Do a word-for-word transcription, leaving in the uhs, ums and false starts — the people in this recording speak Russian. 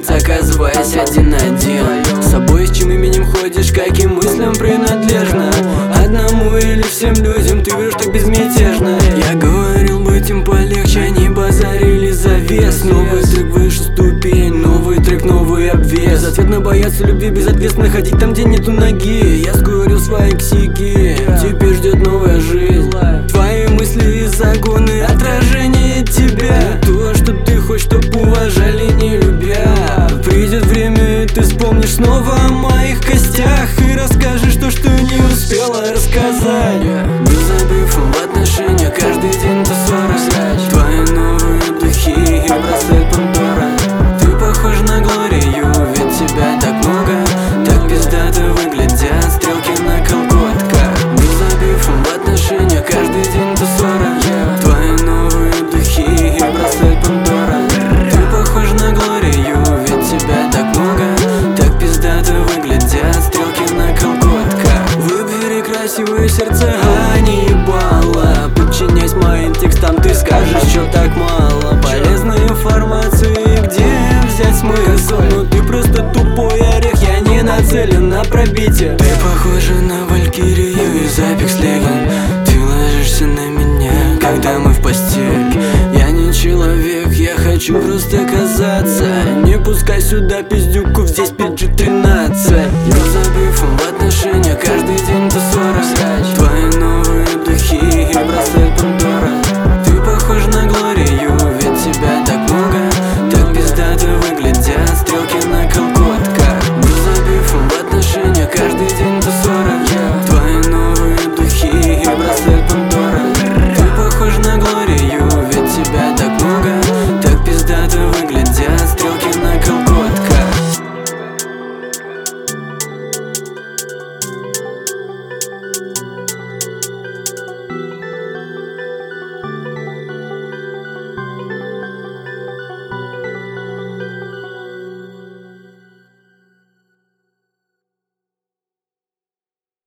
месяц, оказываясь один на один. С собой, с чем именем ходишь, каким мыслям принадлежно. Одному или всем людям ты врешь так безмятежно. Я говорил, быть им полегче, они базарили завес. Новый трек, выше ступень, новый трек, новый обвес. Безответно бояться любви, безответственно ходить там, где нету ноги. Я скурил свои ксики, теперь ждет новая жизнь. Твои мысли и загоны, отражение тебя. То, что ты хочешь, чтоб уважали, не любя. Придет время, и ты вспомнишь снова о моих костях и расскажешь то, что не успела рассказать. Был забившим в отношениях, каждый день до ссоры. Твои новые духи и браслет Пандора. Ты похож на Глорию, ведь тебя так много. Так пиздато выглядят стрелки на колготках. Был забившим в отношениях, каждый день до ссоры. Твои новые духи и браслет Пандора. Ты похож на Глорию, ведь тебя так много. Так пиздато выглядят стрелки на колготках. Выбери красивые сердца, а не ебало. Подчинясь моим текстам, ты скажешь, что так мало полезной информации, где взять смысл? Но ты просто тупой орех, я не нацелен на пробитие. Ты похожа на валькирию из Apex Legends. Ты ложишься на меня, когда мы в постель. Я не человек, я хочу просто казаться. Не пускай сюда пиздюков, здесь пи джи тринадцать. Я забыл